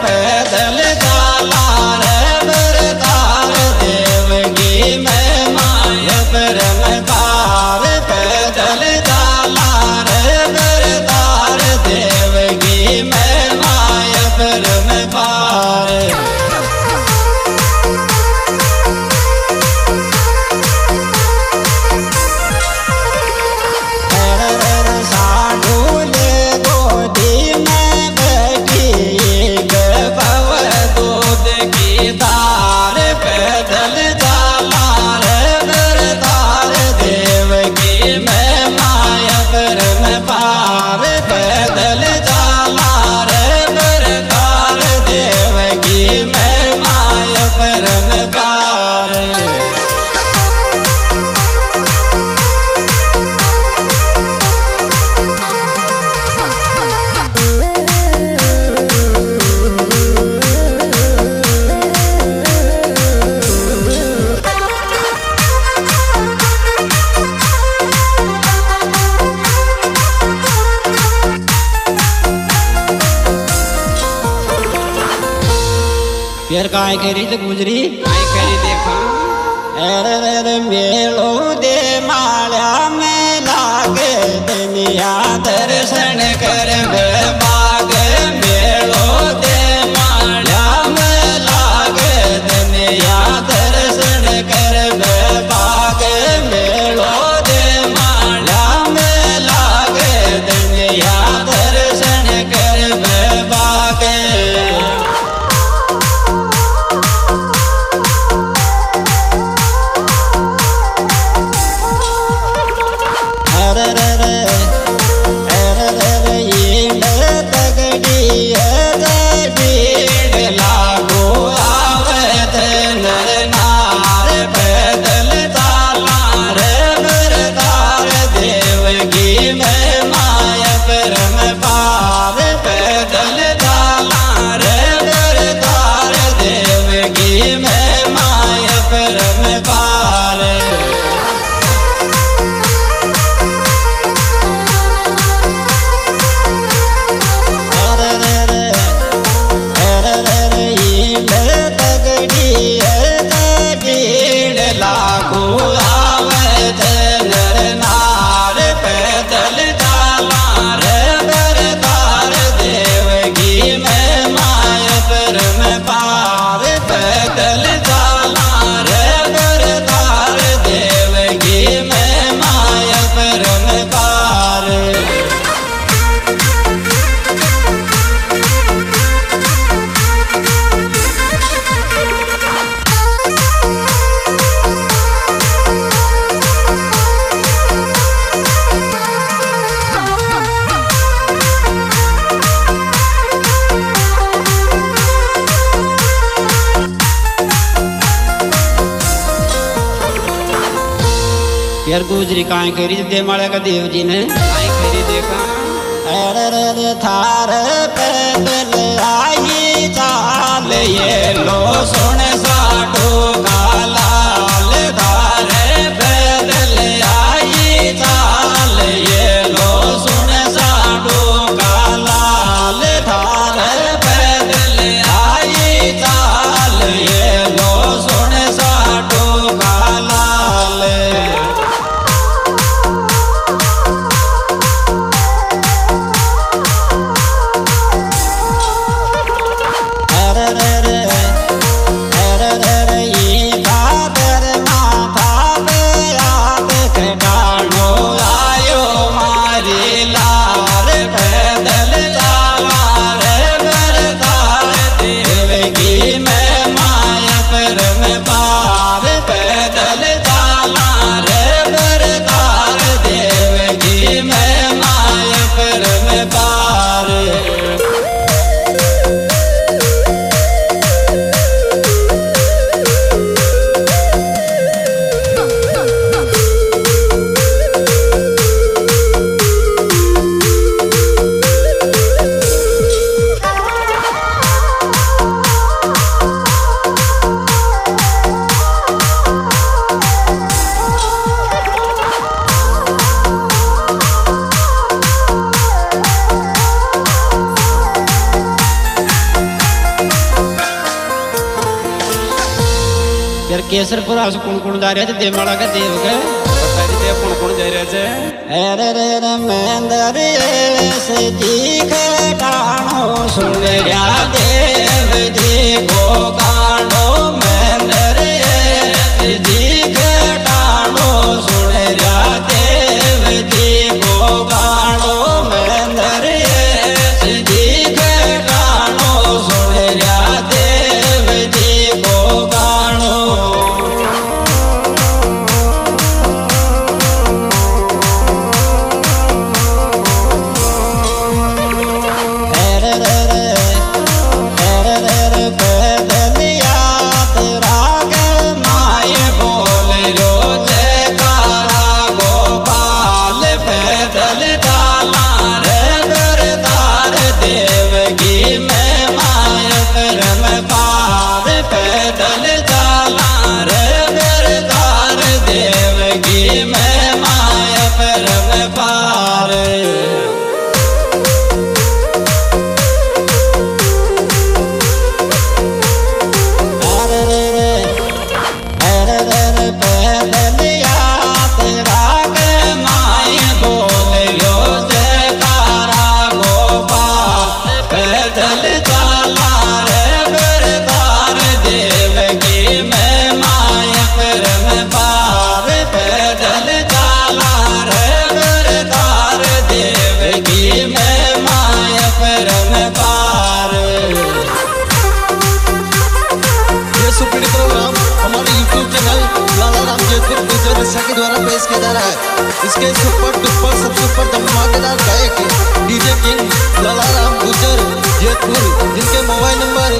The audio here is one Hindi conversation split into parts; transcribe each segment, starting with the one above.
पैदल जाला रे बरदार देवगी में माया परम पार पैदल जाला रे बरदार देवगी में माया परम पार फिर काय करी तो गुजरी काय करी देखा अरे मेलो दे माल्या में लागे दुनिया दर्शन कर बाग मेलो दे माल्या में लागे दुनिया दर्शन कर बाग मेलो दे माल्या में लागे दुनिया दर्शन कर बाग फिर गुजरी काय करी दे माल्या का देव जी ने काय करी देखा अरे थार पैदल आई चाल ये लो सुन साटो का लाल धारे पैदल आई चाल ये लो सुन साटो का लाल धारे पैदल आई चाल ये लो सुन साटो का लाल केसरपुरा से कौन जा रहे थे देवमाला का देव के कौन जा रहे थे अरे रे रे मेंदर से जी खटाणो सुन रहा देव जी को गाणो मेंदर से जी खटाणो सुन रहा देव जी को गाणो मेंदर से जी खटाणो सुन रहा देव जी को गाणो के द्वारा पेश किया जा रहा है। इसके सुपर डुपर सब सुपर धमाकेदार गायक डीजे किंग लालाराम गुजर जयपुर, जिनके मोबाइल नंबर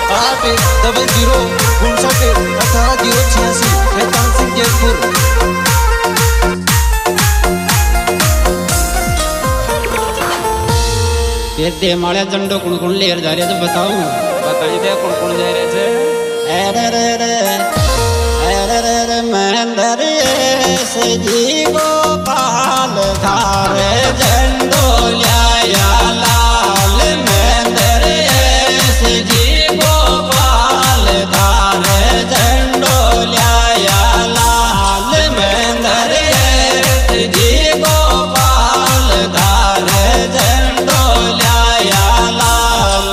8005918086 शैतान सिंह जयपुर। ये देवमाला झंडो कौन लेकर जा रहे थे बताओ बताइए कौन जा रहे थे अरे रे रे मेंदर से जी गोपाल धारे झंडो लाया लाल मेंदर से जी गोपाल धारे झंडो लाया लाल मेंदर से जी गोपाल धारे झंडो लाया लाल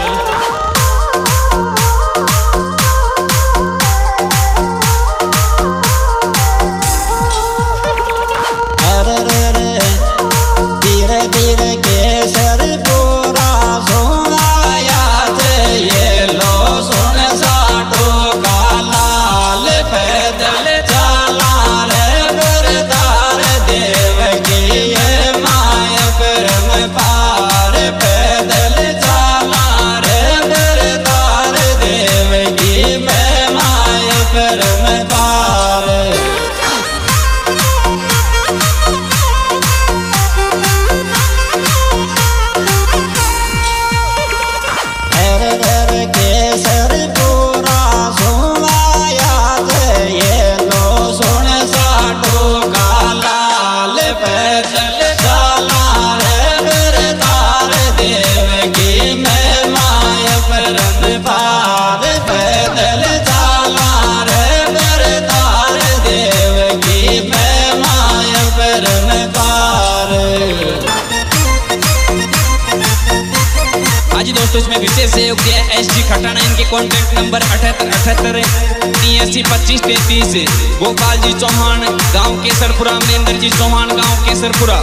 दोस्तों इसमें विशेष सहयोग दिया एसडी खटाना। इनके कॉन्टैक्ट नंबर 7878 गोपाल जी चौहान गांव केसरपुरा, महेंद्र जी चौहान गांव केसरपुरा।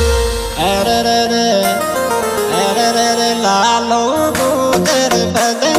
लालो गुजर बदन